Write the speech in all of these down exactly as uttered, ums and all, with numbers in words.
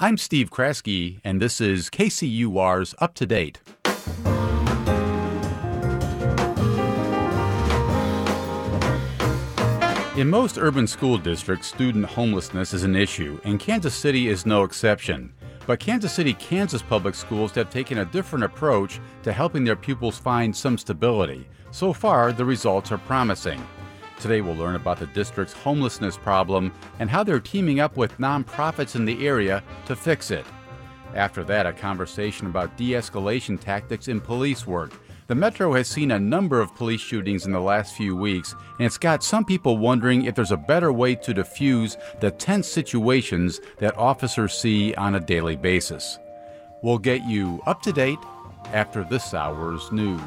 I'm Steve Kraske, and this is K C U R's Up to Date. In most urban school districts, student homelessness is an issue, and Kansas City is no exception. But Kansas City, Kansas public schools have taken a different approach to helping their pupils find some stability. So far, the results are promising. Today we'll learn about the district's homelessness problem and how they're teaming up with nonprofits in the area to fix it. After that, a conversation about de-escalation tactics in police work. The Metro has seen a number of police shootings in the last few weeks, and it's got some people wondering if there's a better way to diffuse the tense situations that officers see on a daily basis. We'll get you up to date after this hour's news.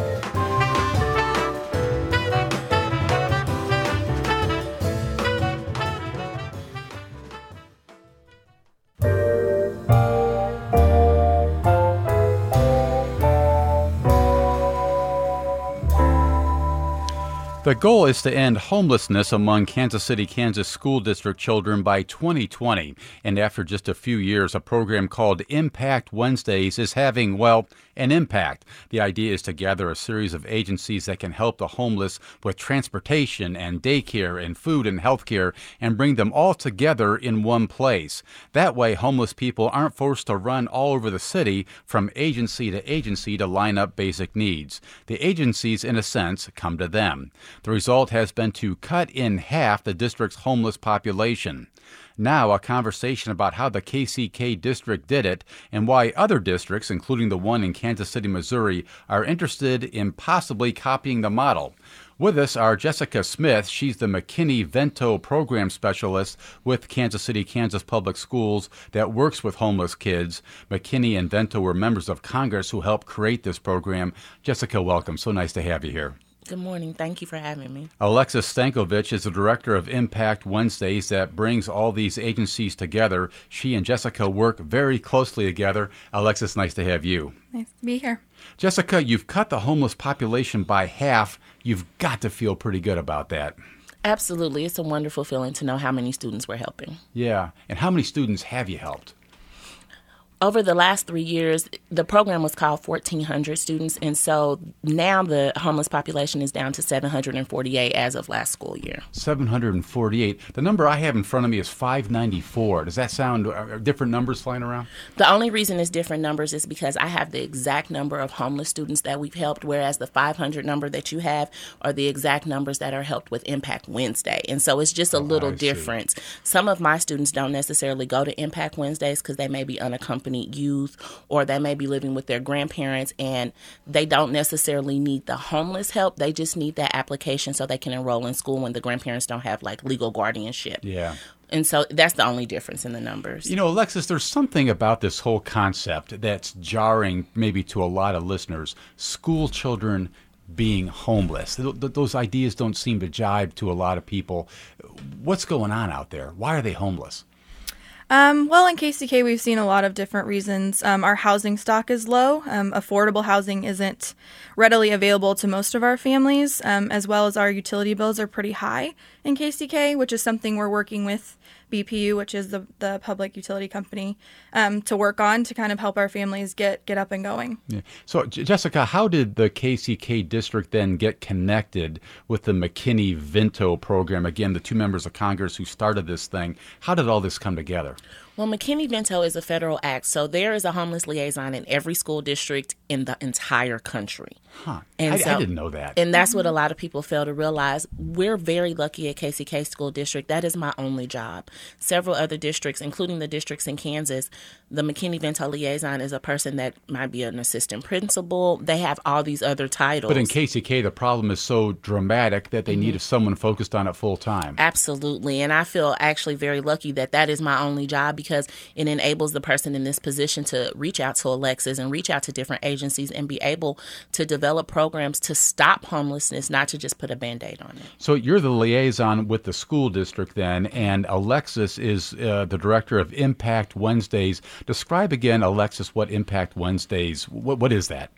The goal is to end homelessness among Kansas City, Kansas school district children by twenty twenty. And after just a few years, a program called Impact Wednesdays is having, well, an impact. The idea is to gather a series of agencies that can help the homeless with transportation and daycare and food and health care and bring them all together in one place. That way, homeless people aren't forced to run all over the city from agency to agency to line up basic needs. The agencies, in a sense, come to them. The result has been to cut in half the district's homeless population. Now, a conversation about how the K C K district did it and why other districts, including the one in Kansas City, Missouri, are interested in possibly copying the model. With us are Jessica Smith. She's the McKinney-Vento program specialist with Kansas City, Kansas Public Schools that works with homeless kids. McKinney and Vento were members of Congress who helped create this program. Jessica, welcome. So nice to have you here. Good morning. Thank you for having me. Alexis Stankovich is the director of Impact Wednesdays that brings all these agencies together. She and Jessica work very closely together. Alexis, nice to have you. Nice to be here. Jessica, you've cut the homeless population by half. You've got to feel pretty good about that. Absolutely. It's a wonderful feeling to know how many students we're helping. Yeah. And how many students have you helped? Over the last three years, the program was called fourteen hundred students, and so now the homeless population is down to seven hundred forty-eight as of last school year. seven hundred forty-eight. The number I have in front of me is five ninety-four. Does that sound, are different numbers flying around? The only reason it's different numbers is because I have the exact number of homeless students that we've helped, whereas the five hundred number that you have are the exact numbers that are helped with Impact Wednesday. And so it's just a Oh, little I see. difference. Some of my students don't necessarily go to Impact Wednesdays because they may be unaccompanied youth, or they may be living with their grandparents, and they don't necessarily need the homeless help. They just need that application so they can enroll in school when the grandparents don't have like legal guardianship. Yeah. And so that's the only difference in the numbers. You know, Alexis, there's something about this whole concept that's jarring maybe to a lot of listeners. School children being homeless. Th- th- those ideas don't seem to jibe to a lot of people. What's going on out there? Why are they homeless? Um, well, in K C K, we've seen a lot of different reasons. Um, our housing stock is low. Um, affordable housing isn't readily available to most of our families, um, as well as our utility bills are pretty high in K C K, which is something we're working with B P U, which is the, the public utility company, um, to work on to kind of help our families get, get up and going. Yeah. So, J- Jessica, how did the K C K district then get connected with the McKinney-Vento program? Again, the two members of Congress who started this thing. How did all this come together? Well, McKinney-Vento is a federal act, so there is a homeless liaison in every school district in the entire country. Huh. And I, so, I didn't know that. And that's what a lot of people fail to realize. We're very lucky at K C K School District. That is my only job. Several other districts, including the districts in Kansas, the McKinney-Vento liaison is a person that might be an assistant principal. They have all these other titles. But in K C K, the problem is so dramatic that they mm-hmm. need someone focused on it full time. Absolutely. And I feel actually very lucky that that is my only job, because it enables the person in this position to reach out to Alexis and reach out to different agencies and be able to develop programs to stop homelessness, not to just put a Band-Aid on it. So you're the liaison with the school district then, and Alexis is uh, the director of Impact Wednesdays. Describe again, Alexis, what Impact Wednesdays, what, what is that?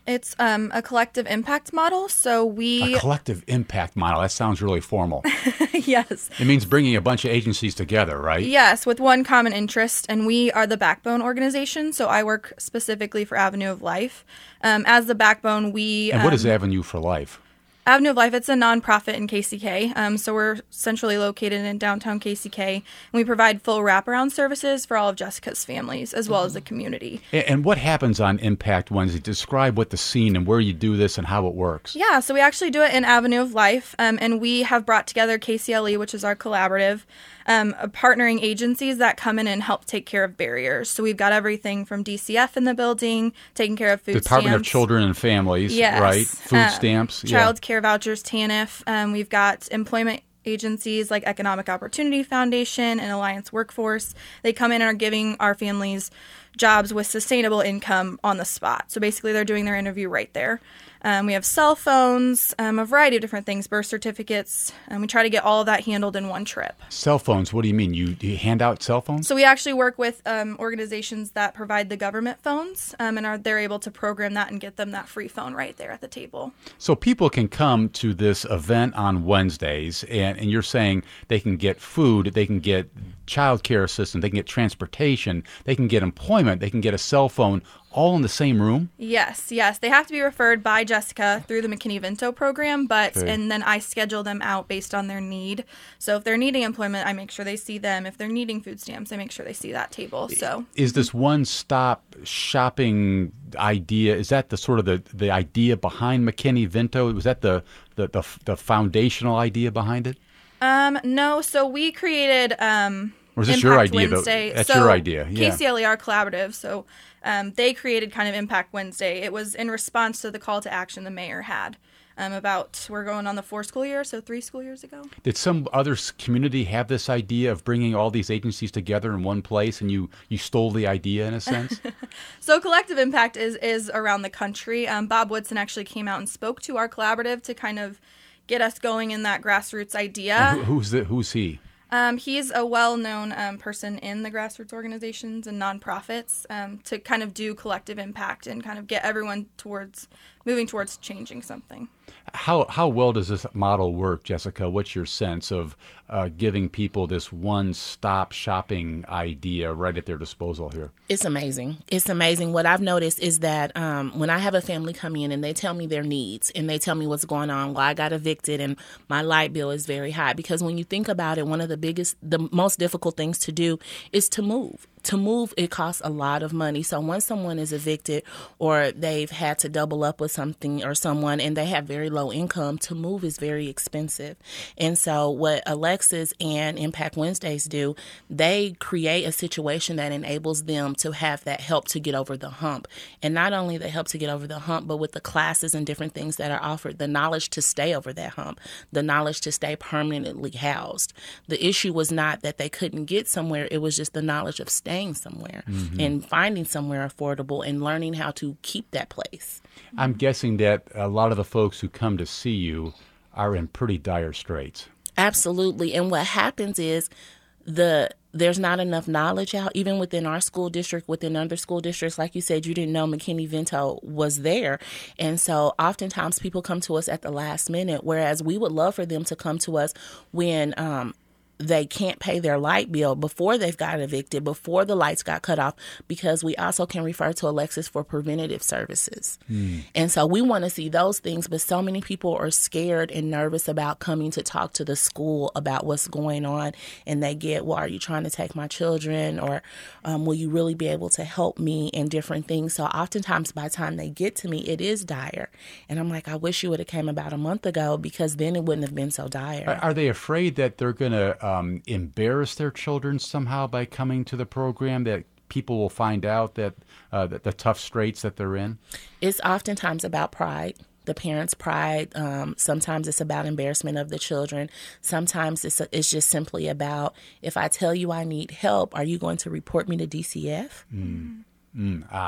It's um, a collective impact model. So we A collective impact model. That sounds really formal. yes. It means bringing a bunch of agencies together, right? Yes, with one common interest, and we are the backbone organization. So I work specifically for Avenue of Life. Um, as the backbone, we And what um, is Avenue for Life? Avenue of Life, it's a nonprofit in K C K. Um, so we're centrally located in downtown K C K. And we provide full wraparound services for all of Jessica's families, as well as the community. And and what happens on Impact Wednesday? Describe what the scene and where you do this and how it works. Yeah, so we actually do it in Avenue of Life, um, and we have brought together K C L E, which is our collaborative, um, uh, partnering agencies that come in and help take care of barriers. So we've got everything from D C F in the building, taking care of food Department stamps. of Children and Families, Yes. right? Food Uh, stamps. Child care vouchers, T A N F. Um, we've got employment agencies like Economic Opportunity Foundation and Alliance Workforce. They come in and are giving our families jobs with sustainable income on the spot. So basically they're doing their interview right there. Um, we have cell phones, um, a variety of different things, birth certificates, and we try to get all of that handled in one trip. Cell phones, what do you mean? You, you hand out cell phones? So we actually work with um, organizations that provide the government phones, um, and are they're able to program that and get them that free phone right there at the table. So people can come to this event on Wednesdays, and, and you're saying they can get food, they can get child care assistance, they can get transportation, they can get employment, they can get a cell phone, all in the same room? Yes, yes. They have to be referred by Jessica through the McKinney-Vento program, but Okay. and then I schedule them out based on their need. So if they're needing employment, I make sure they see them. If they're needing food stamps, I make sure they see that table. So Is this one-stop shopping idea, is that the sort of the, the idea behind McKinney-Vento? Was that the, the, the, the foundational idea behind it? um no, so we created um Or is this Impact your idea, though? Wednesday. That's so your idea, yeah. K C L E, our collaborative, so um, they created kind of Impact Wednesday. It was in response to the call to action the mayor had um, about, we're going on the four school year, so three school years ago. Did some other s- community have this idea of bringing all these agencies together in one place, and you, you stole the idea in a sense? So collective impact is is around the country. Um, Bob Woodson actually came out and spoke to our collaborative to kind of get us going in that grassroots idea. Who- who's the, who's he? Um, he's a well-known um, person in the grassroots organizations and nonprofits um, to kind of do collective impact and kind of get everyone towards moving towards changing something. How how well does this model work, Jessica? What's your sense of uh, giving people this one-stop shopping idea right at their disposal here? It's amazing. It's amazing. What I've noticed is that um, when I have a family come in and they tell me their needs and they tell me what's going on, well, I got evicted and my light bill is very high. Because when you think about it, one of the biggest, the most difficult things to do is to move. To move, it costs a lot of money. So when someone is evicted or they've had to double up with something or someone and they have very low income, to move is very expensive. And so what Alexis and Impact Wednesdays do, they create a situation that enables them to have that help to get over the hump. And not only the help to get over the hump, but with the classes and different things that are offered, the knowledge to stay over that hump, the knowledge to stay permanently housed. The issue was not that they couldn't get somewhere, it was just the knowledge of staying somewhere mm-hmm. and finding somewhere affordable and learning how to keep that place. I'm guessing that a lot of the folks who come to see you are in pretty dire straits. Absolutely. And what happens is the there's not enough knowledge out, even within our school district, within other school districts. Like you said, you didn't know McKinney-Vento was there. And so oftentimes people come to us at the last minute, whereas we would love for them to come to us when um, they can't pay their light bill, before they've got evicted, before the lights got cut off, because we also can refer to Alexis for preventative services. Mm. And so we want to see those things, but so many people are scared and nervous about coming to talk to the school about what's going on. And they get, well, are you trying to take my children? Or um, will you really be able to help me in different things? So oftentimes by the time they get to me, it is dire. And I'm like, I wish you would have came about a month ago, because then it wouldn't have been so dire. Are, are they afraid that they're going to Um, embarrass their children somehow by coming to the program, that people will find out that, uh, that the tough straits that they're in? It's oftentimes about pride, the parents' pride. Um, sometimes it's about embarrassment of the children. Sometimes it's, it's just simply about, if I tell you I need help, are you going to report me to D C F? Mm. Mm. Ah.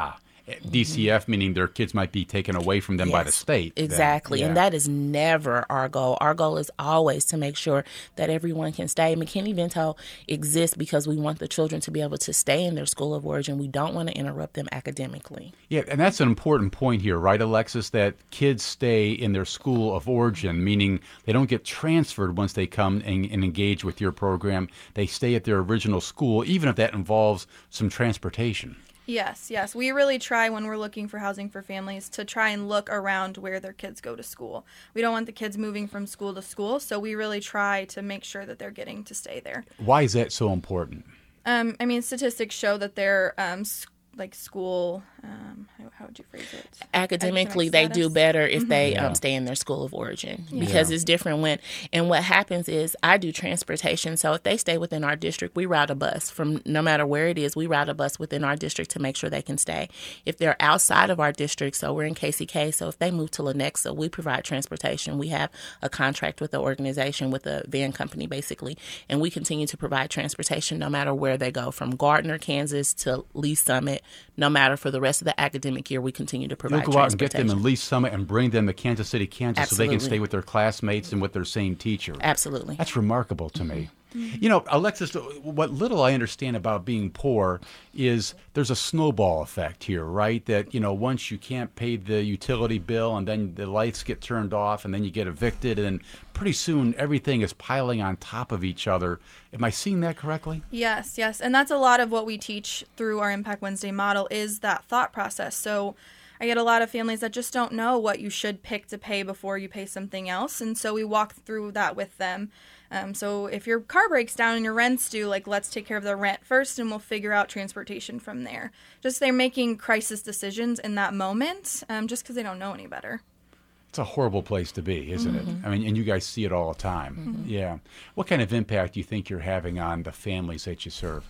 D C F, meaning their kids might be taken away from them Yes, by the state. then. Exactly. Yeah. And that is never our goal. Our goal is always to make sure that everyone can stay. McKinney-Vento exists because we want the children to be able to stay in their school of origin. We don't want to interrupt them academically. Yeah, and that's an important point here, right, Alexis, that kids stay in their school of origin, meaning they don't get transferred once they come and, and engage with your program. They stay at their original school, even if that involves some transportation. Yes, yes. We really try when we're looking for housing for families to try and look around where their kids go to school. We don't want the kids moving from school to school, so we really try to make sure that they're getting to stay there. Why is that so important? Um, I mean, statistics show that their um, s- like school, um, how, how would you phrase it? Academically, Academic they status. do better if they Yeah. um, stay in their school of origin Yeah. because Yeah. it's different when, and what happens is I do transportation. So if they stay within our district, we route a bus from no matter where it is, we route a bus within our district to make sure they can stay. If they're outside of our district, so we're in K C K, so if they move to Lenexa, we provide transportation. We have a contract with the organization, with a van company basically, and we continue to provide transportation no matter where they go, from Gardner, Kansas to Lee Summit, no matter for the rest of the academic year, we continue to provide You'll go out and get transportation. them in Lee Summit and bring them to Kansas City, Kansas, so they can Absolutely. stay with their classmates and with their same teacher. Absolutely. That's remarkable to me. You know, Alexis, what little I understand about being poor is there's a snowball effect here, right? That, you know, once you can't pay the utility bill and then the lights get turned off and then you get evicted and pretty soon everything is piling on top of each other. Am I seeing that correctly? Yes, yes. And that's a lot of what we teach through our Impact Wednesday model is that thought process. So I get a lot of families that just don't know what you should pick to pay before you pay something else. And so we walk through that with them. Um, so if your car breaks down and your rent's due, like, let's take care of the rent first and we'll figure out transportation from there. Just they're making crisis decisions in that moment um, just because they don't know any better. It's a horrible place to be, isn't Mm-hmm. it? I mean, and you guys see it all the time. Mm-hmm. Yeah. What kind of impact do you think you're having on the families that you serve?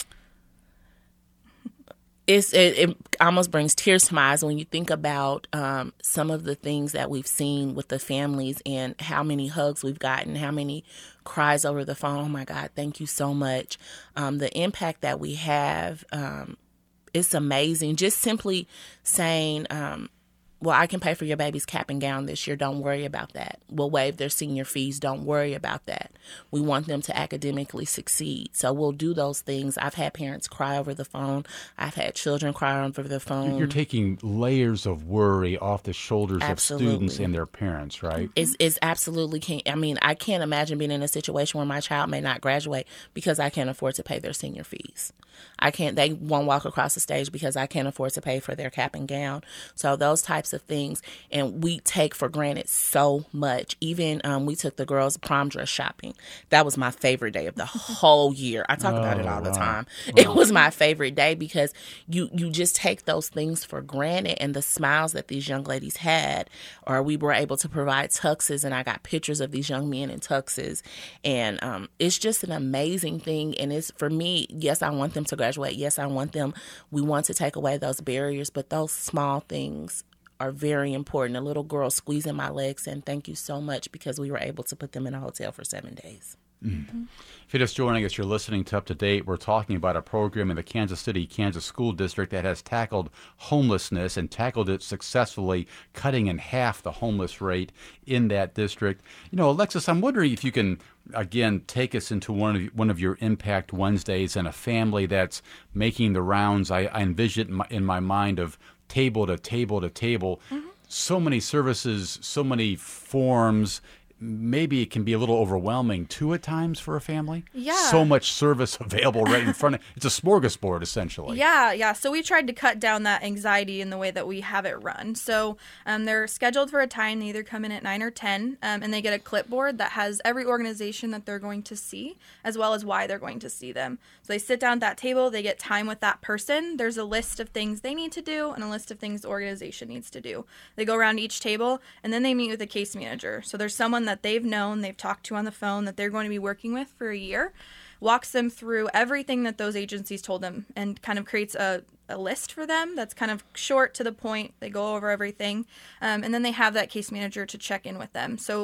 It's, it, it almost brings tears to my eyes when you think about um, some of the things that we've seen with the families and how many hugs we've gotten, how many cries over the phone. Oh, my God, thank you so much. Um, the impact that we have, um, it's amazing. Just simply saying, um, well, I can pay for your baby's cap and gown this year. Don't worry about that. We'll waive their senior fees. Don't worry about that. We want them to academically succeed. So we'll do those things. I've had parents cry over the phone. I've had children cry over the phone. You're taking layers of worry off the shoulders Absolutely. of students and their parents, right? It's, it's absolutely can't. I mean, I can't imagine being in a situation where my child may not graduate because I can't afford to pay their senior fees. I can't. They won't walk across the stage because I can't afford to pay for their cap and gown. So those types of things, and we take for granted so much. Even um, we took the girls' prom dress shopping. That was my favorite day of the whole year. I talk about it all the wow. time. It was my favorite day because you you just take those things for granted, and the smiles that these young ladies had, or we were able to provide tuxes, and I got pictures of these young men in tuxes, and um, it's just an amazing thing. And it's for me. Yes, I want them to graduate. Yes, I want them. We want to take away those barriers, but those small things are very important. A little girl squeezing my legs saying thank you so much because we were able to put them in a hotel for seven days. Mm-hmm. If you're just joining us, you're listening to Up to Date. We're talking about a program in the Kansas City, Kansas School District that has tackled homelessness and tackled it successfully, cutting in half the homeless rate in that district. You know, Alexis, I'm wondering if you can, again, take us into one of one of your Impact Wednesdays and a family that's making the rounds. I, I envision it in my, in my mind of table to table to table. Mm-hmm. So many services, so many forms. Maybe it can be a little overwhelming too at times for a family. Yeah. So much service available right in front of it's a smorgasbord essentially. Yeah, yeah. So we tried to cut down that anxiety in the way that we have it run. So um, they're scheduled for a time. They either come in at nine or ten, um, and they get a clipboard that has every organization that they're going to see, as well as why they're going to see them. So they sit down at that table. They get time with that person. There's a list of things they need to do and a list of things the organization needs to do. They go around each table, and then they meet with a case manager. So there's someone that they've known, they've talked to on the phone, that they're going to be working with for a year, walks them through everything that those agencies told them and kind of creates a, a list for them that's kind of short to the point. They go over everything, um, and then they have that case manager to check in with them. So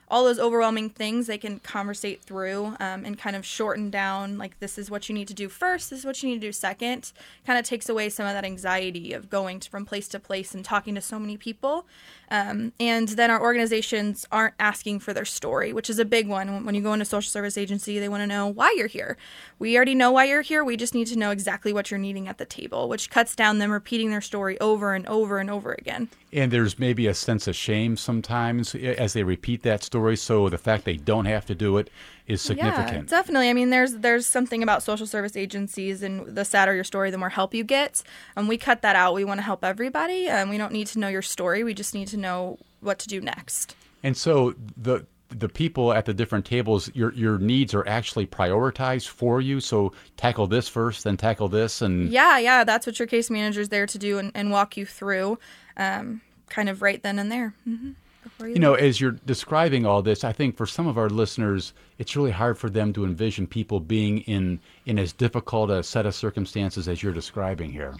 all those overwhelming things, they can conversate through um, and kind of shorten down, like, this is what you need to do first, this is what you need to do second. Kind of takes away some of that anxiety of going to, from place to place and talking to so many people. Um, and then our organizations aren't asking for their story, which is a big one. When you go into a social service agency, they want to know why you're here. We already know why you're here. We just need to know exactly what you're needing at the table, which cuts down them repeating their story over and over and over again. And there's maybe a sense of shame sometimes as they repeat that story. So the fact they don't have to do it is significant. Yeah, definitely. I mean, there's there's something about social service agencies, and the sadder your story, the more help you get. And um, we cut that out. We want to help everybody. And um, we don't need to know your story. We just need to know what to do next. And so the the people at the different tables, your your needs are actually prioritized for you. So tackle this first, then tackle this, and yeah, yeah, that's what your case manager is there to do, and, and walk you through, um, kind of right then and there. Mm-hmm. You, you know, as you're describing all this, I think for some of our listeners, it's really hard for them to envision people being in in as difficult a set of circumstances as you're describing here.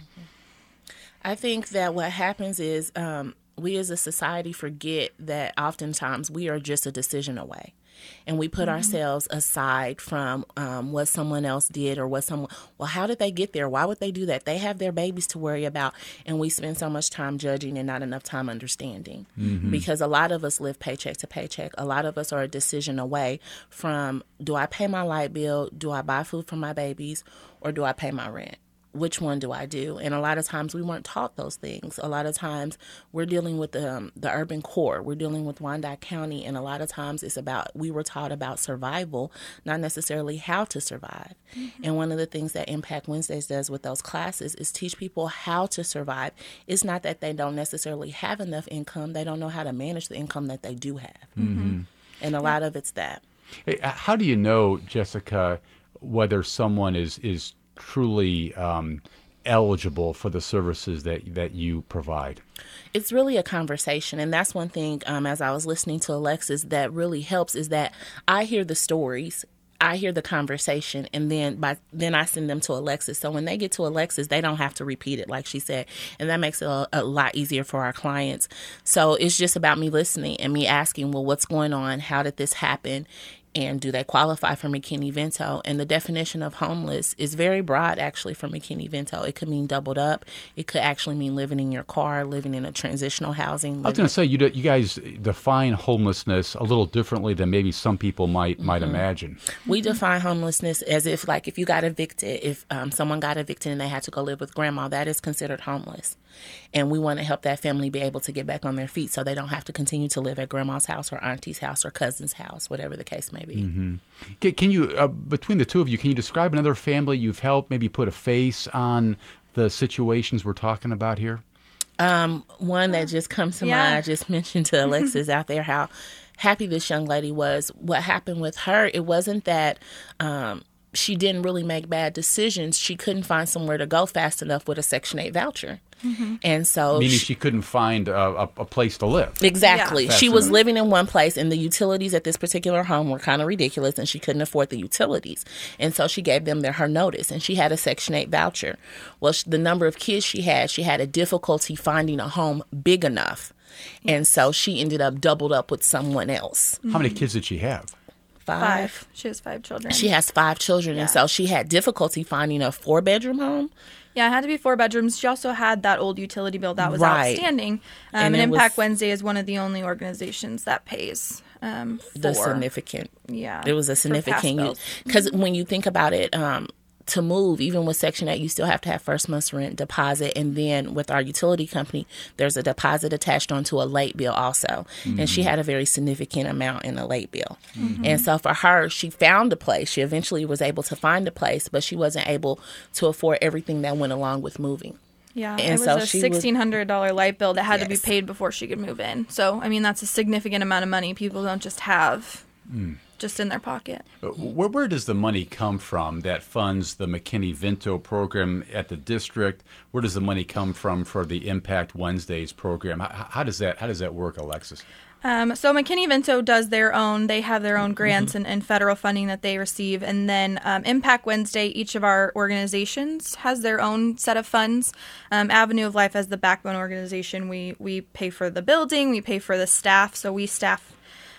I think that what happens is um, we as a society forget that oftentimes we are just a decision away. And we put mm-hmm. ourselves aside from um, what someone else did or what someone, well, how did they get there? Why would they do that? They have their babies to worry about. And we spend so much time judging and not enough time understanding. Mm-hmm. Because a lot of us live paycheck to paycheck. A lot of us are a decision away from, do I pay my light bill? Do I buy food for my babies? Or do I pay my rent? Which one do I do? And a lot of times we weren't taught those things. A lot of times we're dealing with the, um, the urban core. We're dealing with Wyandotte County. And a lot of times it's about, we were taught about survival, not necessarily how to survive. Mm-hmm. And one of the things that Impact Wednesdays does with those classes is teach people how to survive. It's not that they don't necessarily have enough income. They don't know how to manage the income that they do have. Mm-hmm. And a lot of it's that. Hey, how do you know, Jessica, whether someone is, is truly um, eligible for the services that that you provide? It's really a conversation, and that's one thing, um, as I was listening to Alexis, that really helps is that I hear the stories, I hear the conversation, and then by then I send them to Alexis. So when they get to Alexis, they don't have to repeat it, like she said, and that makes it a, a lot easier for our clients. So it's just about me listening and me asking, well, what's going on? How did this happen? And do they qualify for McKinney-Vento? And the definition of homeless is very broad, actually, for McKinney-Vento. It could mean doubled up. It could actually mean living in your car, living in a transitional housing. I was going to say, you you guys define homelessness a little differently than maybe some people might mm-hmm. might imagine. We define homelessness as if, like, if you got evicted, if um, someone got evicted and they had to go live with grandma, that is considered homeless. And we want to help that family be able to get back on their feet so they don't have to continue to live at grandma's house or auntie's house or cousin's house, whatever the case may be. Mm-hmm. Can, can you, uh, between the two of you, can you describe another family you've helped, maybe put a face on the situations we're talking about here? Um, one that just comes to yeah. mind, I just mentioned to Alexis out there how happy this young lady was. What happened with her, it wasn't that um, she didn't really make bad decisions. She couldn't find somewhere to go fast enough with a Section eight voucher. Mm-hmm. And so meaning she, she couldn't find a, a, a place to live. Exactly. Yeah. She was living in one place, and the utilities at this particular home were kind of ridiculous, and she couldn't afford the utilities. And so she gave them their, her notice, and she had a Section eight voucher. Well, she, the number of kids she had, she had a difficulty finding a home big enough. Yes. And so she ended up doubled up with someone else. Mm-hmm. How many kids did she have? Five. Five. She has five children. She has five children, yeah. And so she had difficulty finding a four-bedroom home. Yeah, it had to be four bedrooms. She also had that old utility bill that was right. outstanding. Um, and, and Impact was, Wednesday is one of the only organizations that pays um, for the significant. Yeah, it was a significant because mm-hmm. when you think about it. Um, To move, even with Section eight, you still have to have first month's rent deposit. And then with our utility company, there's a deposit attached onto a late bill also. Mm-hmm. And she had a very significant amount in a late bill. Mm-hmm. And so for her, she found a place. She eventually was able to find a place, but she wasn't able to afford everything that went along with moving. Yeah, and it was so a sixteen hundred dollars light bill that had yes. to be paid before she could move in. So, I mean, that's a significant amount of money people don't just have. Mm. Just in their pocket. Where, where does the money come from that funds the McKinney-Vento program at the district? Where does the money come from for the Impact Wednesdays program? How, how does that how does that work, Alexis? Um, so McKinney-Vento does their own. They have their own grants mm-hmm. and, and federal funding that they receive, and then um, Impact Wednesday. Each of our organizations has their own set of funds. Um, Avenue of Life, as the backbone organization, we we pay for the building, we pay for the staff. So we staff.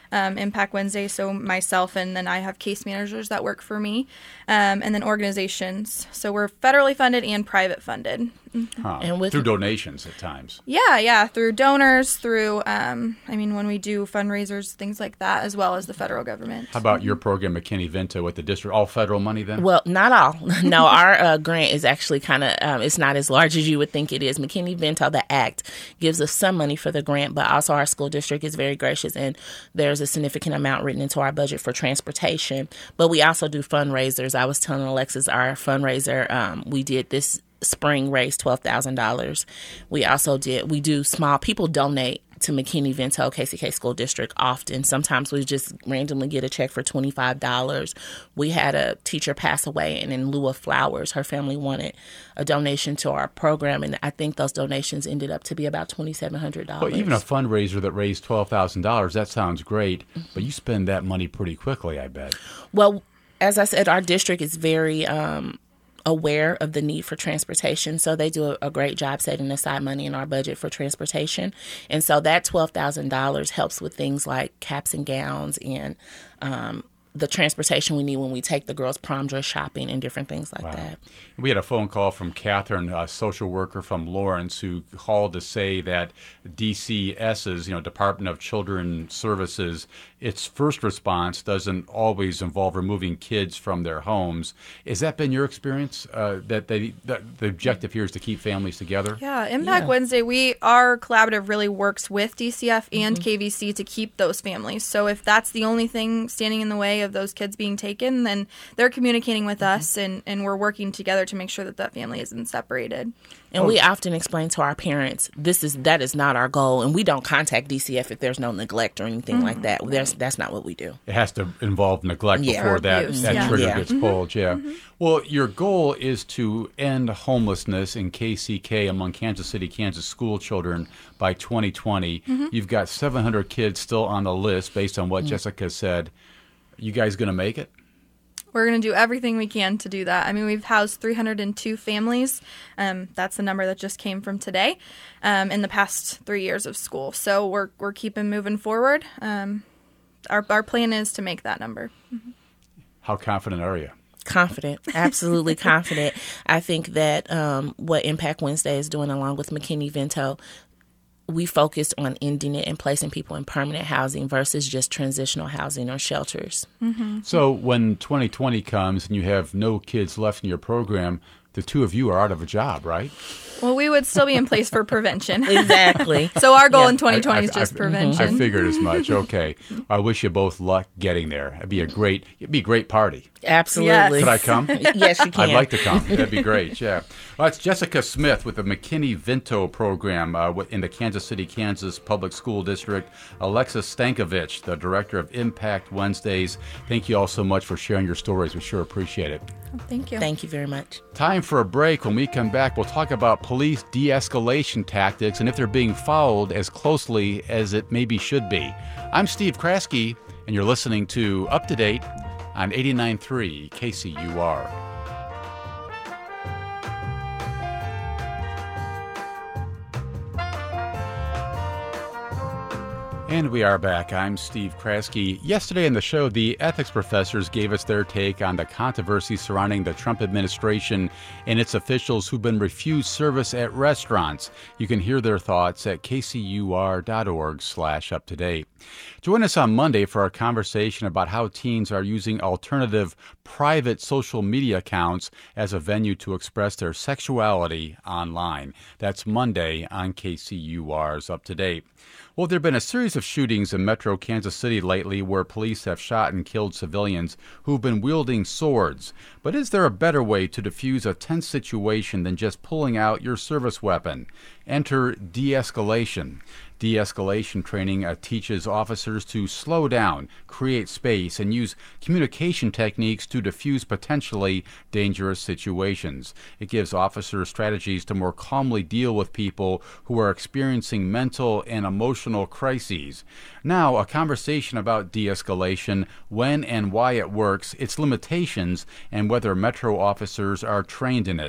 um, Impact Wednesday. So myself and then I have case managers that work for me, um, and then organizations. So we're federally funded and private funded. Huh. And with through donations at times. Yeah, yeah, through donors, through, um, I mean, when we do fundraisers, things like that, as well as the federal government. How about your program, McKinney-Vento, with the district? All federal money then? Well, not all. No, our uh, grant is actually kind of, um, it's not as large as you would think it is. McKinney-Vento, the Act, gives us some money for the grant, but also our school district is very gracious, and there's a significant amount written into our budget for transportation. But we also do fundraisers. I was telling Alexis, our fundraiser, um, we did this spring raised twelve thousand dollars. We also did, we do small, people donate to McKinney-Vento, K C K School District often. Sometimes we just randomly get a check for twenty-five dollars. We had a teacher pass away, and in lieu of flowers, her family wanted a donation to our program, and I think those donations ended up to be about twenty-seven hundred dollars. Well, even a fundraiser that raised twelve thousand dollars, that sounds great, but you spend that money pretty quickly, I bet. Well, as I said, our district is very um, aware of the need for transportation, so they do a, a great job setting aside money in our budget for transportation. And so that twelve thousand dollars helps with things like caps and gowns and um, the transportation we need when we take the girls' prom dress shopping and different things like Wow. that. We had a phone call from Catherine, a social worker from Lawrence, who called to say that D C S's, you know, Department of Children Services, its first response doesn't always involve removing kids from their homes. Has that been your experience, uh, that, they, that the objective here is to keep families together? Yeah, Impact Yeah. Wednesday, we our collaborative really works with D C F and mm-hmm. K V C to keep those families. So if that's the only thing standing in the way of those kids being taken, then they're communicating with mm-hmm. us, and, and we're working together to make sure that that family isn't separated. And we often explain to our parents, this is that is not our goal, and we don't contact D C F if there's no neglect or anything mm-hmm. like that. There's, that's not what we do. It has to involve neglect Yeah. before Or that, abuse, that yeah. trigger Yeah. gets Mm-hmm. pulled, yeah. Mm-hmm. Well, your goal is to end homelessness in K C K among Kansas City, Kansas school children by twenty twenty. Mm-hmm. You've got seven hundred kids still on the list based on what mm-hmm. Jessica said. You guys going to make it? We're going to do everything we can to do that. I mean, we've housed three hundred two families. Um, that's the number that just came from today um, in the past three years of school. So we're we're keeping moving forward. Um, our our plan is to make that number. Mm-hmm. How confident are you? Confident, absolutely confident. I think that um, what Impact Wednesday is doing along with McKinney-Vento, we focused on ending it and placing people in permanent housing versus just transitional housing or shelters. Mm-hmm. So when twenty twenty comes and you have no kids left in your program, the two of you are out of a job, right? Well, we would still be in place for prevention. Exactly. So our goal Yeah. in twenty twenty I- is I- just I- prevention. I figured as much. Okay. I wish you both luck getting there. It'd be a great, it'd be a great party. Absolutely. Could I come? Yes, you can. I'd like to come. That'd be great, yeah. Well, that's Jessica Smith with the McKinney-Vento program uh, in the Kansas City, Kansas Public School District. Alexis Stankovich, the director of Impact Wednesdays. Thank you all so much for sharing your stories. We sure appreciate it. Thank you. Thank you very much. Time for a break. When we come back, we'll talk about police de-escalation tactics and if they're being followed as closely as it maybe should be. I'm Steve Kraske, and you're listening to Up to Date on eighty-nine point three K C U R. And we are back. I'm Steve Kraske. Yesterday in the show, the ethics professors gave us their take on the controversy surrounding the Trump administration and its officials who've been refused service at restaurants. You can hear their thoughts at kcur.org slash up to date. Join us on Monday for our conversation about how teens are using alternative private social media accounts as a venue to express their sexuality online. That's Monday on K C U R's Up to Date. Well, there have been a series of shootings in Metro Kansas City lately where police have shot and killed civilians who've been wielding swords. But is there a better way to defuse a tense situation than just pulling out your service weapon? Enter de-escalation. De-escalation training uh, teaches officers to slow down, create space, and use communication techniques to diffuse potentially dangerous situations. It gives officers strategies to more calmly deal with people who are experiencing mental and emotional crises. Now, a conversation about de-escalation, when and why it works, its limitations, and whether Metro officers are trained in it.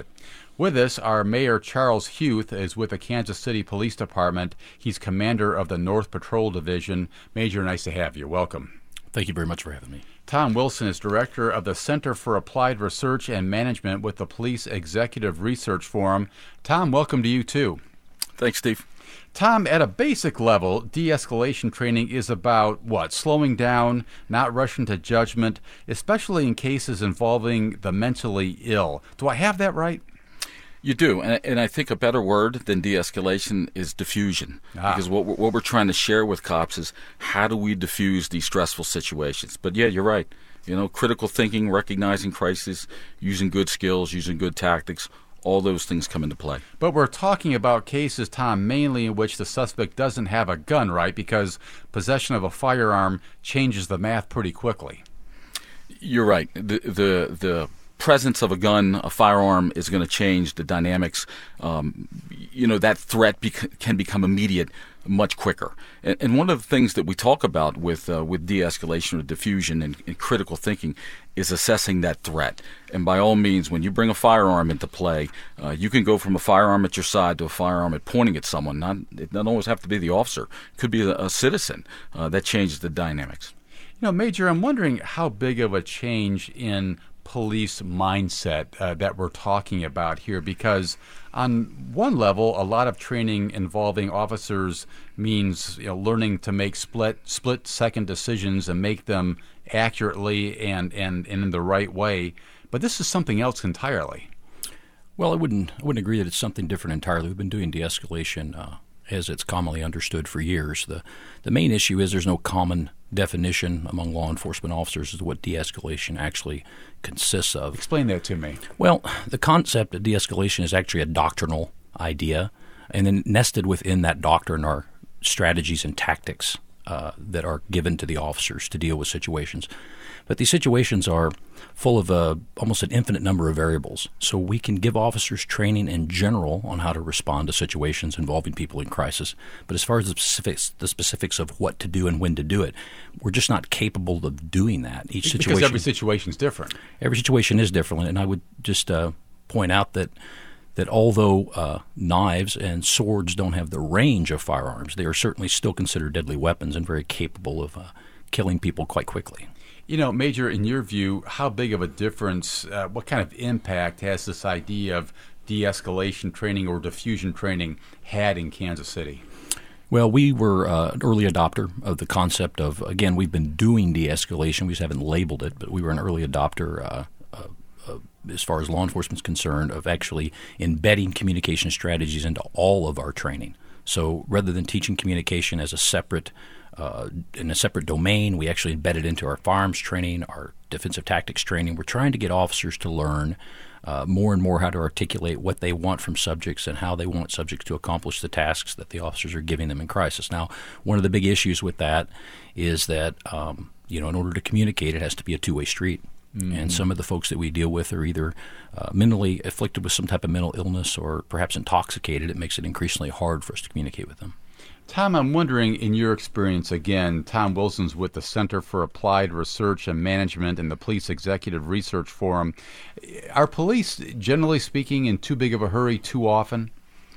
With us, our Mayor Charles Huth is with the Kansas City Police Department. He's commander of the North Patrol Division. Major, nice to have you. Welcome. Thank you very much for having me. Tom Wilson is director of the Center for Applied Research and Management with the Police Executive Research Forum. Tom, welcome to you too. Thanks, Steve. Tom, at a basic level, de-escalation training is about what? Slowing down, not rushing to judgment, especially in cases involving the mentally ill. Do I have that right? You do, and, and I think a better word than de-escalation is diffusion. Ah. Because what we're, what we're trying to share with cops is how do we diffuse these stressful situations. But yeah, you're right. You know, critical thinking, recognizing crisis, using good skills, using good tactics, all those things come into play. But we're talking about cases, Tom, mainly in which the suspect doesn't have a gun, right? Because possession of a firearm changes the math pretty quickly. You're right. The the the presence of a gun, a firearm, is going to change the dynamics. Um, you know, that threat bec- can become immediate much quicker. And, and one of the things that we talk about with uh, with de-escalation or diffusion and, and critical thinking is assessing that threat. And by all means, when you bring a firearm into play, uh, you can go from a firearm at your side to a firearm at pointing at someone. Not, it doesn't always have to be the officer. It could be a, a citizen. Uh, that changes the dynamics. You know, Major, I'm wondering how big of a change in police mindset uh, that we're talking about here, because on one level, a lot of training involving officers means, you know, learning to make split split second decisions and make them accurately and, and, and in the right way. But this is something else entirely. Well, I wouldn't I wouldn't agree that it's something different entirely. We've been doing de-escalation uh, as it's commonly understood for years. The the main issue is there's no common definition among law enforcement officers as to what de-escalation actually consists of. Explain that to me. Well, the concept of de-escalation is actually a doctrinal idea, and then nested within that doctrine are strategies and tactics uh, that are given to the officers to deal with situations. But these situations are full of a, almost an infinite number of variables. So we can give officers training in general on how to respond to situations involving people in crisis. But as far as the specifics, the specifics of what to do and when to do it, we're just not capable of doing that. Each situation, because every situation is different. Every situation is different. And I would just uh, point out that that although uh, knives and swords don't have the range of firearms, they are certainly still considered deadly weapons and very capable of uh, killing people quite quickly. You know, Major, in your view, how big of a difference, uh, what kind of impact has this idea of de-escalation training or diffusion training had in Kansas City? Well, we were uh, an early adopter of the concept of, again, we've been doing de-escalation. We just haven't labeled it, but we were an early adopter uh, uh, uh, as far as law enforcement is concerned of actually embedding communication strategies into all of our training. So rather than teaching communication as a separate Uh, in a separate domain, we actually embed it into our firearms training, our defensive tactics training. We're trying to get officers to learn uh, more and more how to articulate what they want from subjects and how they want subjects to accomplish the tasks that the officers are giving them in crisis. Now, one of the big issues with that is that, um, you know, in order to communicate, it has to be a two-way street. Mm-hmm. And some of the folks that we deal with are either uh, mentally afflicted with some type of mental illness or perhaps intoxicated. It makes it increasingly hard for us to communicate with them. Tom, I'm wondering, in your experience, again, Tom Wilson's with the Center for Applied Research and Management and the Police Executive Research Forum. Are police, generally speaking, in too big of a hurry too often?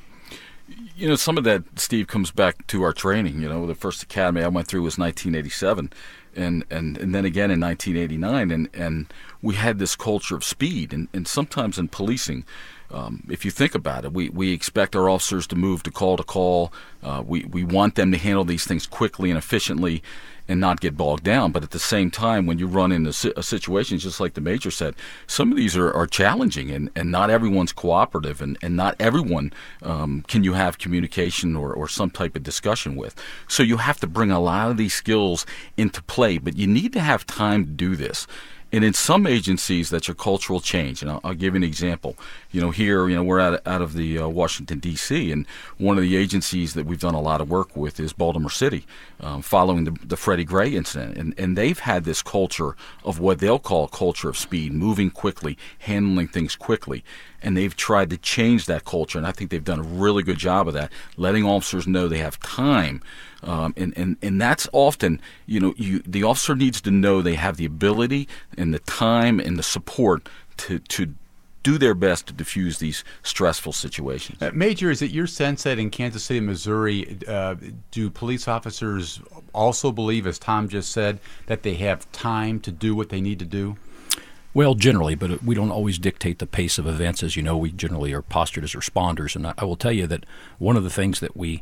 You know, some of that, Steve, comes back to our training. You know, the first academy I went through was nineteen eighty-seven, and, and, and then again in nineteen eighty-nine, and, and we had this culture of speed. And, and sometimes in policing, Um, if you think about it, we, we expect our officers to move to call to call. Uh, we, we want them to handle these things quickly and efficiently and not get bogged down. But at the same time, when you run into si- a situation, just like the Major said, some of these are, are challenging, and, and not everyone's cooperative, and, and not everyone um, can you have communication or, or some type of discussion with. So you have to bring a lot of these skills into play, but you need to have time to do this. And in some agencies, that's a cultural change. And I'll, I'll give you an example. You know, here, you know, we're out, out of the uh, Washington, D C, and one of the agencies that we've done a lot of work with is Baltimore City, um, following the, the Freddie Gray incident. And, and they've had this culture of what they'll call a culture of speed, moving quickly, handling things quickly. And they've tried to change that culture, and I think they've done a really good job of that, letting officers know they have time. Um, and, and, and that's often, you know, you, the officer needs to know they have the ability and the time and the support to, to do their best to diffuse these stressful situations. Uh, Major, is it your sense that in Kansas City, Missouri, uh, do police officers also believe, as Tom just said, that they have time to do what they need to do? Well, generally, but we don't always dictate the pace of events. As you know, we generally are postured as responders. And I, I will tell you that one of the things that we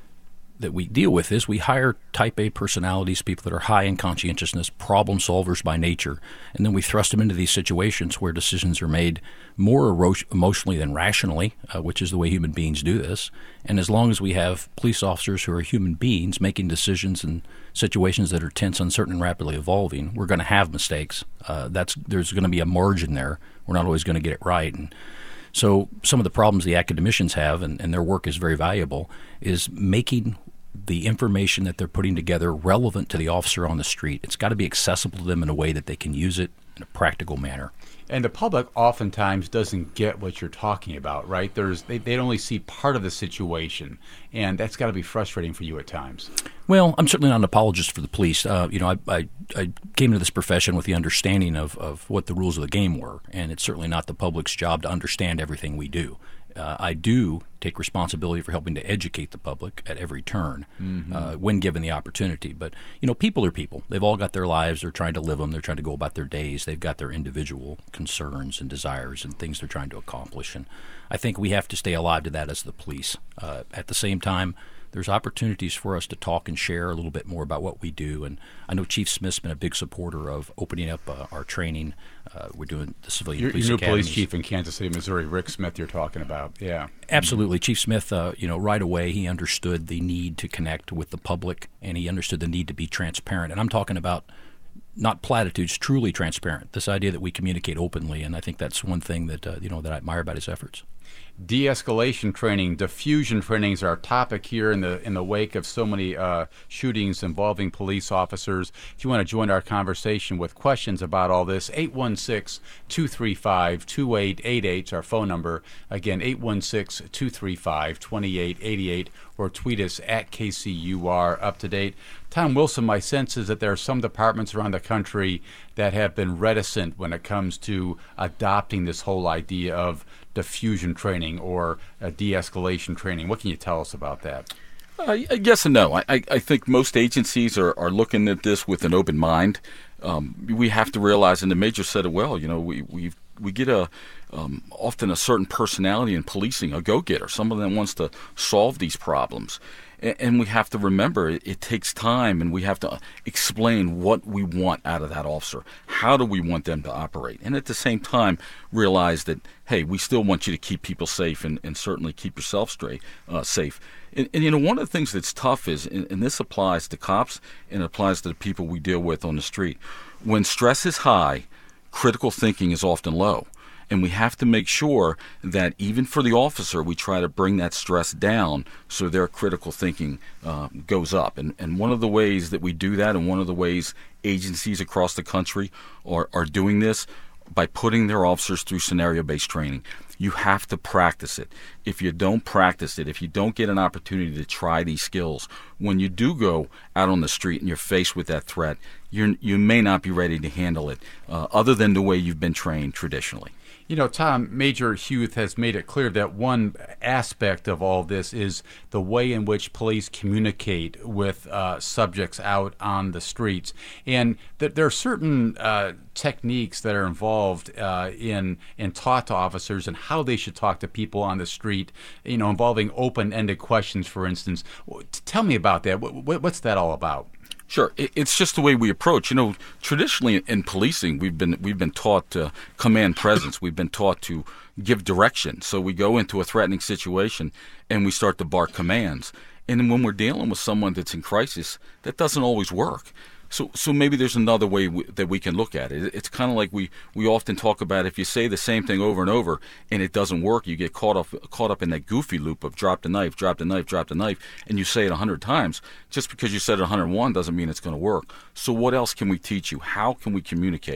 that we deal with is we hire type A personalities, people that are high in conscientiousness, problem solvers by nature, and then we thrust them into these situations where decisions are made more ero- emotionally than rationally, uh, which is the way human beings do this. And as long as we have police officers who are human beings making decisions in situations that are tense, uncertain, and rapidly evolving, we're going to have mistakes. Uh, that's there's going to be a margin there. We're not always going to get it right. And so some of the problems the academicians have, and, and their work is very valuable, is making the information that they're putting together relevant to the officer on the street. It's got to be accessible to them in a way that they can use it in a practical manner. And the public oftentimes doesn't get what you're talking about, right? There's they, they only see part of the situation, and that's got to be frustrating for you at times. Well, I'm certainly not an apologist for the police. Uh, you know, I, I, I came into this profession with the understanding of, of what the rules of the game were, and it's certainly not the public's job to understand everything we do. Uh, I do take responsibility for helping to educate the public at every turn, mm-hmm. uh, when given the opportunity. But, you know, people are people. They've all got their lives. They're trying to live them. They're trying to go about their days. They've got their individual concerns and desires and things they're trying to accomplish. And I think we have to stay alive to that as the police. Uh, at the same time, there's opportunities for us to talk and share a little bit more about what we do. And I know Chief Smith's been a big supporter of opening up uh, our training. Uh, we're doing the civilian your, police your new academies. police chief in Kansas City, Missouri, Rick Smith, you're talking about. Yeah, absolutely. Chief Smith, uh, you know, right away he understood the need to connect with the public, and he understood the need to be transparent. And I'm talking about not platitudes, truly transparent. This idea that we communicate openly, and I think that's one thing that uh, you know that I admire about his efforts. De-escalation training, diffusion training is our topic here in the in the wake of so many uh, shootings involving police officers. If you want to join our conversation with questions about all this, eight one six, two three five, two eight eight eight is our phone number. Again, eight one six, two three five, two eight eight eight, or tweet us at K C U R Up to Date. Tom Wilson, my sense is that there are some departments around the country that have been reticent when it comes to adopting this whole idea of diffusion training or uh, de-escalation training. What can you tell us about that? Uh, yes and no. I, I think most agencies are, are looking at this with an open mind. Um, we have to realize, and the Major said it well, you know, we we we get a um, often a certain personality in policing, a go-getter, someone that wants to solve these problems. And we have to remember it, it takes time, and we have to explain what we want out of that officer. How do we want them to operate? And at the same time, realize that, hey, we still want you to keep people safe and, and certainly keep yourself straight, uh, safe. And, and, you know, one of the things that's tough is, and, and this applies to cops and it applies to the people we deal with on the street, when stress is high, critical thinking is often low. And we have to make sure that even for the officer, we try to bring that stress down so their critical thinking uh, goes up. And, and one of the ways that we do that, and one of the ways agencies across the country are, are doing this, by putting their officers through scenario-based training. You have to practice it. If you don't practice it, if you don't get an opportunity to try these skills, when you do go out on the street and you're faced with that threat, you you may not be ready to handle it, uh, other than the way you've been trained traditionally. You know, Tom, Major Huth has made it clear that one aspect of all this is the way in which police communicate with uh, subjects out on the streets, and that there are certain uh, techniques that are involved uh, in in taught to officers and how they should talk to people on the street. You know, involving open-ended questions, for instance. Tell me about that. What's that all about? Sure, it's just the way we approach. You know, traditionally in policing, we've been we've been taught to command presence. We've been taught to give direction. So we go into a threatening situation and we start to bark commands. And then when we're dealing with someone that's in crisis, that doesn't always work. So so maybe there's another way we, that we can look at it. It's kind of like we, we often talk about if you say the same thing over and over and it doesn't work, you get caught up caught up in that goofy loop of drop the knife, drop the knife, drop the knife, and you say it a hundred times. Just because you said it a hundred and one doesn't mean it's going to work. So what else can we teach you? How can we communicate?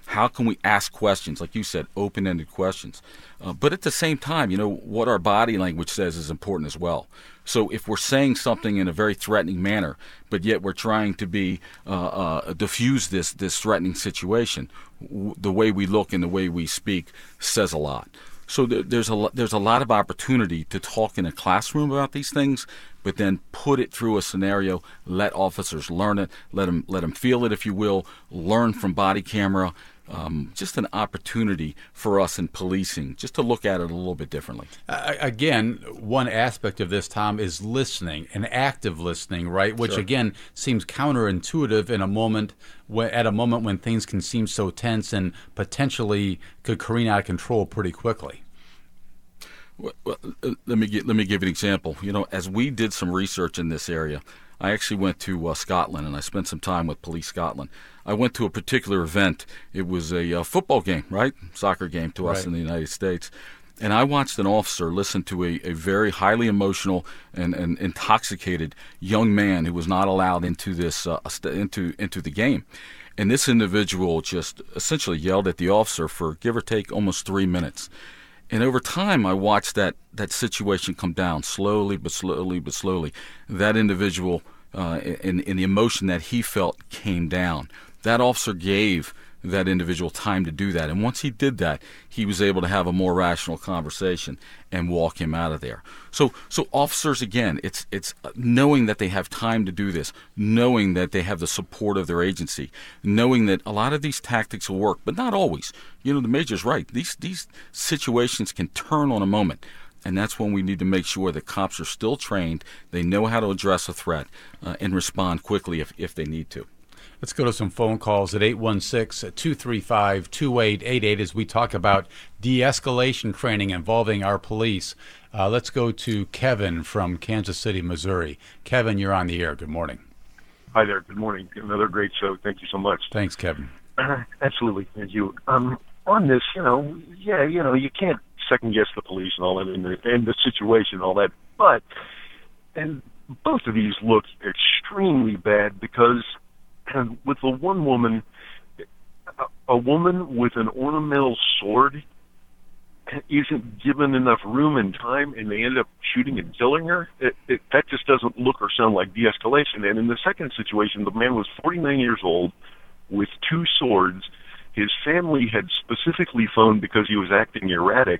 How can we ask questions, like you said, open-ended questions? Uh, but at the same time, you know, what our body language says is important as well. So if we're saying something in a very threatening manner, but yet we're trying to be uh, uh, diffuse this this threatening situation, w- the way we look and the way we speak says a lot. So th- there's a there's a lot of opportunity to talk in a classroom about these things, but then put it through a scenario. Let officers learn it. Let them let them feel it, if you will. Learn from body camera. Um, just an opportunity for us in policing, just to look at it a little bit differently. Uh, again, one aspect of this, Tom, is listening, and active listening, right? Which Sure. again seems counterintuitive in a moment when, at a moment when things can seem so tense and potentially could careen out of control pretty quickly. Well, well, uh, let me get, let me give you an example. You know, as we did some research in this area, I actually went to uh, Scotland, and I spent some time with Police Scotland. I went to a particular event. It was a uh, football game, right? Soccer game to us Right. in the United States. And I watched an officer listen to a, a very highly emotional and, and intoxicated young man who was not allowed into this uh, into into the game. And this individual just essentially yelled at the officer for, give or take, almost three minutes. And over time, I watched that, that situation come down slowly, but slowly, but slowly. That individual, uh, in, in the emotion that he felt, came down. That officer gave that individual time to do that. And once he did that, he was able to have a more rational conversation and walk him out of there. So so officers, again, it's it's knowing that they have time to do this, knowing that they have the support of their agency, knowing that a lot of these tactics will work, but not always. You know, the Major's right. These these situations can turn on a moment. And that's when we need to make sure that cops are still trained, they know how to address a threat, uh, and respond quickly if, if they need to. Let's go to some phone calls at eight one six, two three five, two eight eight eight as we talk about de-escalation training involving our police. Uh, let's go to Kevin from Kansas City, Missouri. Kevin, you're on the air. Good morning. Hi there. Good morning. Another great show. Thank you so much. Thanks, Kevin. Uh, absolutely. Thank you. Um, on this, you know, yeah, you know, you can't second guess the police and all that, and the, and the situation and all that. But, and both of these look extremely bad because, and with the one woman, a, a woman with an ornamental sword isn't given enough room and time, and they end up shooting and killing her. It, it, that just doesn't look or sound like de-escalation. And in the second situation, the man was forty-nine years old with two swords. His family had specifically phoned because he was acting erratic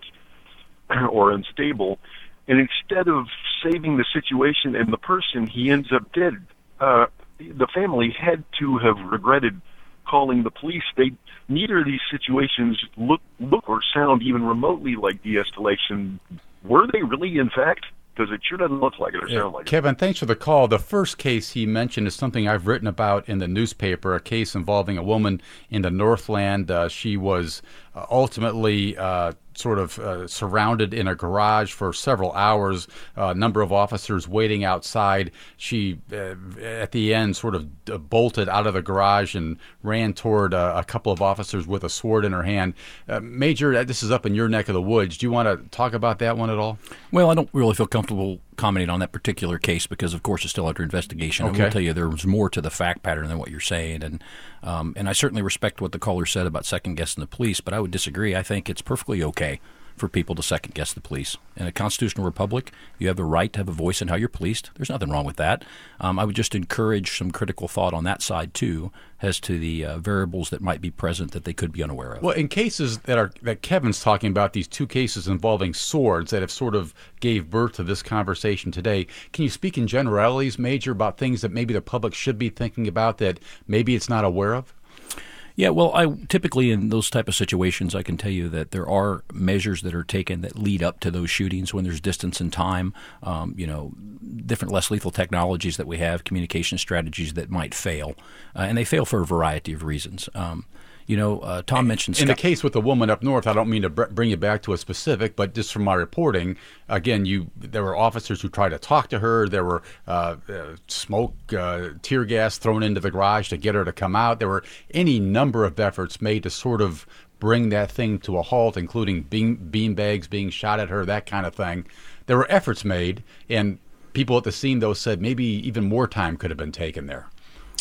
or unstable, and instead of saving the situation and the person, he ends up dead. Uh, the family had to have regretted calling the police. They neither of these situations look look or sound even remotely like de-escalation. Were they really, in fact? Because it sure doesn't look like it or Yeah, sound like Kevin, thanks for the call. The first case he mentioned is something I've written about in the newspaper, a case involving a woman in the Northland. Uh, she was uh, ultimately uh, sort of uh, surrounded in a garage for several hours, a number of officers waiting outside. She, uh, at the end, sort of uh, bolted out of the garage and ran toward uh, a couple of officers with a sword in her hand. Uh, Major, this is up in your neck of the woods. Do you want to talk about that one at all? Well, I don't really feel comfortable commenting on that particular case because, of course, it's still under investigation. Okay. I will tell you there's more to the fact pattern than what you're saying, and um, and I certainly respect what the caller said about second-guessing the police, but I would disagree. I think it's perfectly okay for people to second-guess the police. In a constitutional republic, you have the right to have a voice in how you're policed. There's nothing wrong with that. Um, I would just encourage some critical thought on that side, too, as to the uh, variables that might be present that they could be unaware of. Well, in cases that are that Kevin's talking about, these two cases involving swords that have sort of gave birth to this conversation today, can you speak in generalities, Major, about things that maybe the public should be thinking about that maybe it's not aware of? Yeah, well, I typically in those type of situations, I can tell you that there are measures that are taken that lead up to those shootings when there's distance and time, um, you know, different less lethal technologies that we have, communication strategies that might fail, uh, and they fail for a variety of reasons. Um, You know, uh, Tom mentioned in Scott- the case with the woman up north. I don't mean to br- bring you back to a specific, but just from my reporting, again, you there were officers who tried to talk to her. There were uh, uh, smoke, uh, tear gas thrown into the garage to get her to come out. There were any number of efforts made to sort of bring that thing to a halt, including beam bean bags being shot at her, that kind of thing. There were efforts made, and people at the scene, though, said maybe even more time could have been taken there.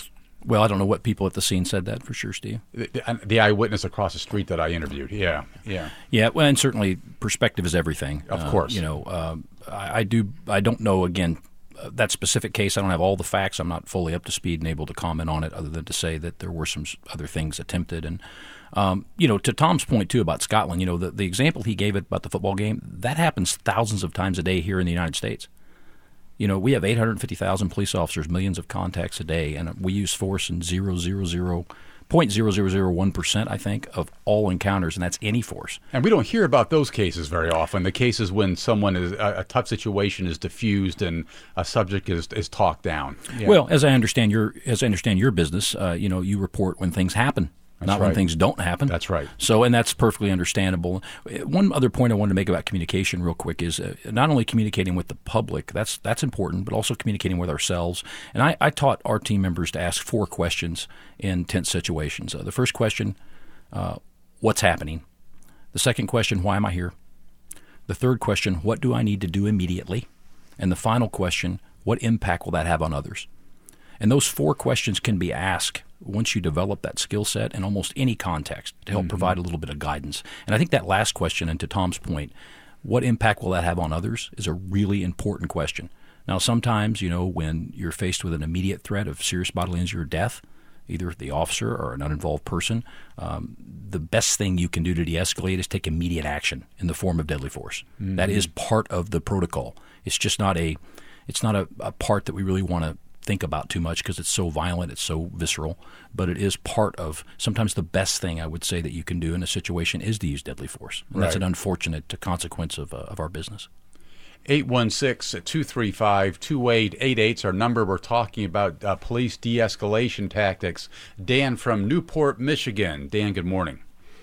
Well, I don't know what people at the scene said that for sure, Steve. The, the eyewitness across the street that I interviewed. Yeah, yeah, yeah. Well, and certainly perspective is everything. Of uh, course, you know, uh, I, I do. I don't know. Again, uh, that specific case, I don't have all the facts. I'm not fully up to speed and able to comment on it, other than to say that there were some other things attempted. And um, you know, to Tom's point too about Scotland, you know, the the example he gave it about the football game, that happens thousands of times a day here in the United States. You know, we have eight hundred fifty thousand police officers, millions of contacts a day, and we use force in zero zero zero point zero zero zero one percent, I think, of all encounters, and that's any force. And we don't hear about those cases very often. The cases when someone is a, a tough situation is diffused and a subject is is talked down. Yeah. Well, as I understand your as I understand your business, uh, you know, you report when things happen. That's not right. when things don't happen. That's right. So, and that's perfectly understandable. One other point I wanted to make about communication real quick is uh, not only communicating with the public, that's that's important, but also communicating with ourselves. And I, I taught our team members to ask four questions in tense situations. Uh, the first question, uh, what's happening? The second question, why am I here? The third question, what do I need to do immediately? And the final question, what impact will that have on others? And those four questions can be asked once you develop that skill set in almost any context to help mm-hmm. provide a little bit of guidance. And I think that last question, and to Tom's point, what impact will that have on others, is a really important question. Now, sometimes, you know, when you're faced with an immediate threat of serious bodily injury or death, either the officer or an uninvolved person, um, the best thing you can do to de-escalate is take immediate action in the form of deadly force. Mm-hmm. That is part of the protocol. It's just not a, it's not a, a part that we really want to think about too much because it's so violent, it's so visceral, but it is part of sometimes the best thing I would say that you can do in a situation is to use deadly force. And right. That's an unfortunate consequence of, uh, of our business. eight one six, two three five, two eight eight eight is our number. We're talking about uh, police de-escalation tactics. Dan from Newport, Michigan. Dan, good morning.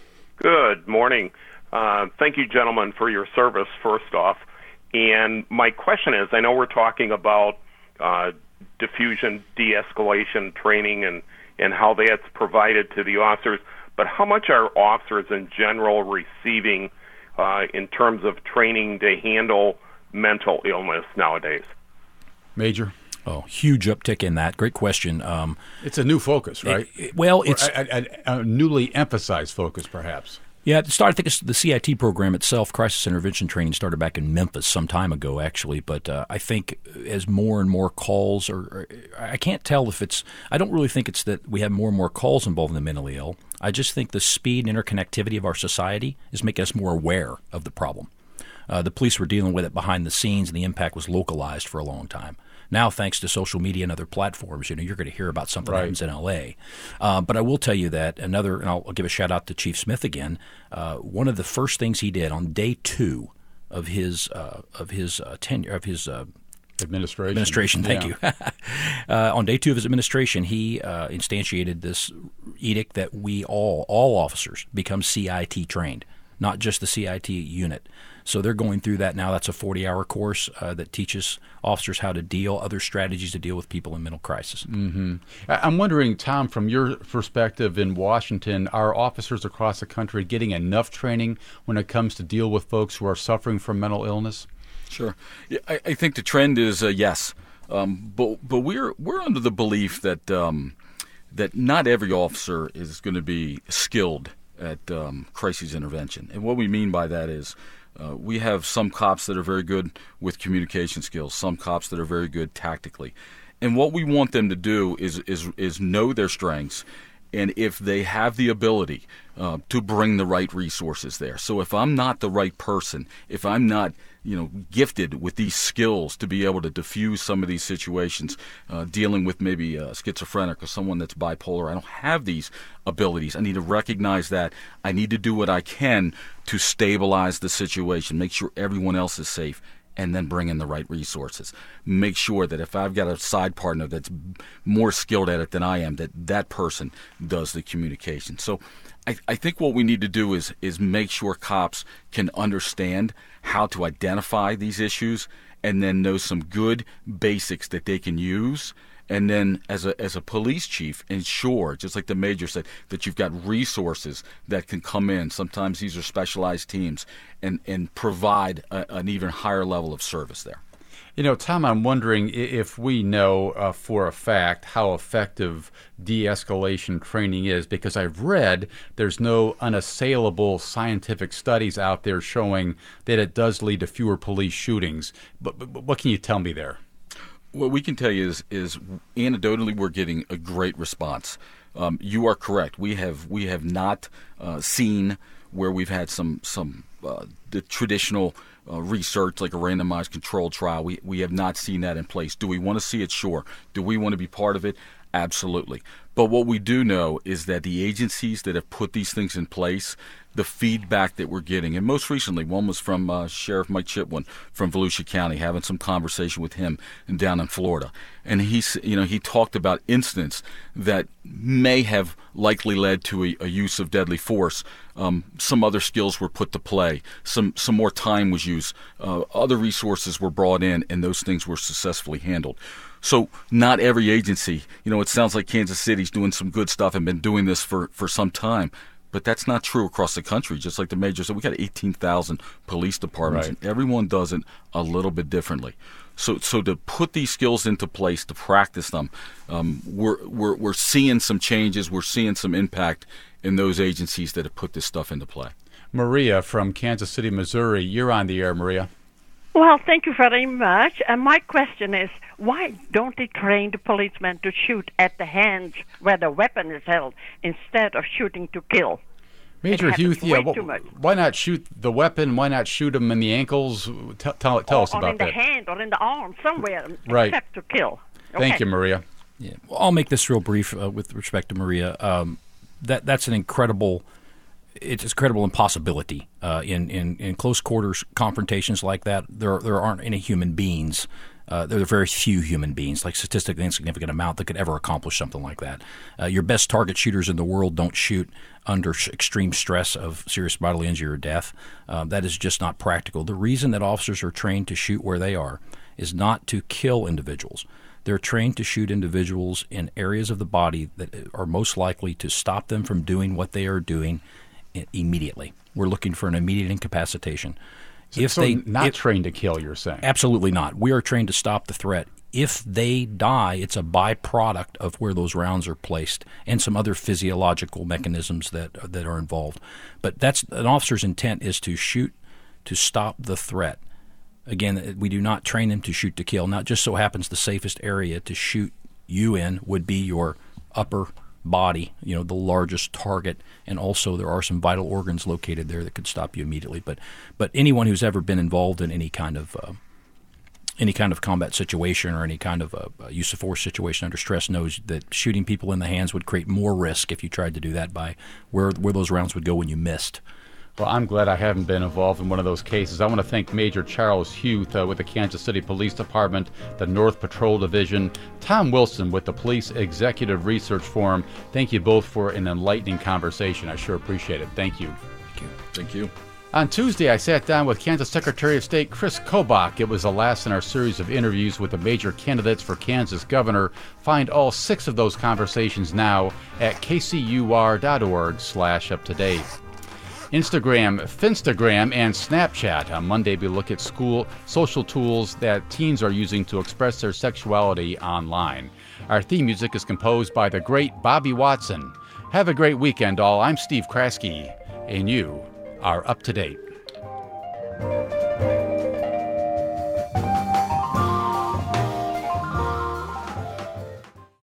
Good morning. Uh, thank you, gentlemen, for your service, first off. And my question is, I know we're talking about uh, diffusion, de-escalation training and, and how that's provided to the officers, but how much are officers in general receiving uh, in terms of training to handle mental illness nowadays? Major? Oh, huge uptick in that. Great question. Um, it's a new focus, right? It, it, well, it's a, a, a newly emphasized focus, perhaps. Yeah, it started, I think it's the C I T program itself, crisis intervention training, started back in Memphis some time ago, actually. But uh, I think as more and more calls, or, or I can't tell if it's, I don't really think it's that we have more and more calls involving the mentally ill. I just think the speed and interconnectivity of our society is making us more aware of the problem. Uh, the police were dealing with it behind the scenes, and the impact was localized for a long time. Now, thanks to social media and other platforms, you know, you're going to hear about something right. that happens in L A. Uh, but I will tell you that another, and I'll, I'll give a shout out to Chief Smith again. Uh, one of the first things he did on day two of his uh, of his uh, tenure of his uh, administration. Administration, thank yeah. you. uh, on day two of his administration, he uh, instantiated this edict that we all, all officers, become C I T trained, not just the C I T unit. So they're going through that now. That's a forty-hour course uh, that teaches officers how to deal, other strategies to deal with people in mental crisis. Mm-hmm. I'm wondering, Tom, from your perspective in Washington, are officers across the country getting enough training when it comes to deal with folks who are suffering from mental illness? Sure. Yeah, I, I think the trend is uh, yes, um, but but we're we're under the belief that um, that not every officer is going to be skilled at um, crisis intervention, and what we mean by that is. Uh, we have some cops that are very good with communication skills, some cops that are very good tactically. And what we want them to do is is, is know their strengths, and if they have the ability uh, to bring the right resources there. So if I'm not the right person, if I'm not you know, gifted with these skills to be able to diffuse some of these situations, uh, dealing with maybe a schizophrenic or someone that's bipolar. I don't have these abilities. I need to recognize that. I need to do what I can to stabilize the situation, make sure everyone else is safe, and then bring in the right resources. Make sure that if I've got a side partner that's more skilled at it than I am, that that person does the communication. So I, I think what we need to do is is make sure cops can understand how to identify these issues and then know some good basics that they can use. And then as a as a police chief, ensure, just like the major said, that you've got resources that can come in. Sometimes these are specialized teams and, and provide a, an even higher level of service there. You know, Tom, I'm wondering if we know uh, for a fact how effective de-escalation training is, because I've read there's no unassailable scientific studies out there showing that it does lead to fewer police shootings. But, but, but what can you tell me there? What we can tell you is, is anecdotally, we're getting a great response. Um, you are correct. We have we have not uh, seen where we've had some some uh, the traditional uh, research like a randomized controlled trial. We we have not seen that in place. Do we want to see it? Sure. Do we want to be part of it? Absolutely. But what we do know is that the agencies that have put these things in place, the feedback that we're getting, and most recently one was from uh, Sheriff Mike Chipwin from Volusia County, having some conversation with him and down in Florida, and he's you know he talked about incidents that may have likely led to a, a use of deadly force. Um, some other skills were put to play. Some some more time was used. Uh, other resources were brought in, and those things were successfully handled. So not every agency, you know, it sounds like Kansas City's doing some good stuff and been doing this for, for some time. But that's not true across the country. Just like the major said, we got eighteen thousand police departments, right, and everyone does it a little bit differently. So, so to put these skills into place, to practice them, um, we're we're we're seeing some changes. We're seeing some impact in those agencies that have put this stuff into play. Maria from Kansas City, Missouri, you're on the air, Maria. Well, thank you very much. And my question is, why don't they train the policemen to shoot at the hands where the weapon is held instead of shooting to kill? Major Huth, yeah, wh- why not shoot the weapon? Why not shoot them in the ankles? Tell, tell, tell or, us about that. Or in the that. hand or in the arm, somewhere, right, except to kill. Okay. Thank you, Maria. Yeah, well, I'll make this real brief uh, with respect to Maria. Um, that that's an incredible. It's an incredible impossibility uh, in, in in close quarters confrontations like that. There there aren't any human beings. Uh, there are very few human beings, like statistically insignificant amount, that could ever accomplish something like that. Uh, your best target shooters in the world don't shoot under sh- extreme stress of serious bodily injury or death. Uh, that is just not practical. The reason that officers are trained to shoot where they are is not to kill individuals. They're trained to shoot individuals in areas of the body that are most likely to stop them from doing what they are doing immediately. We're looking for an immediate incapacitation. So, if so they not if, trained to kill, you're saying? Absolutely not. We are trained to stop the threat. If they die, it's a byproduct of where those rounds are placed and some other physiological mechanisms that that are involved. But that's an officer's intent is to shoot to stop the threat. Again, we do not train them to shoot to kill. Now, it just so happens the safest area to shoot you in would be your upper body, you know, the largest target, and also there are some vital organs located there that could stop you immediately. But but anyone who's ever been involved in any kind of uh, any kind of combat situation or any kind of uh, use of force situation under stress knows that shooting people in the hands would create more risk if you tried to do that by where where those rounds would go when you missed. Well, I'm glad I haven't been involved in one of those cases. I want to thank Major Charles Huth uh, with the Kansas City Police Department, the North Patrol Division, Tom Wilson with the Police Executive Research Forum. Thank you both for an enlightening conversation. I sure appreciate it. Thank you. Thank you. Thank you. On Tuesday, I sat down with Kansas Secretary of State Chris Kobach. It was the last in our series of interviews with the major candidates for Kansas governor. Find all six of those conversations now at kcur.org slash up to date. Instagram, Finstagram, and Snapchat. On Monday, we look at school social tools that teens are using to express their sexuality online. Our theme music is composed by the great Bobby Watson. Have a great weekend, all. I'm Steve Kraske, and you are up to date.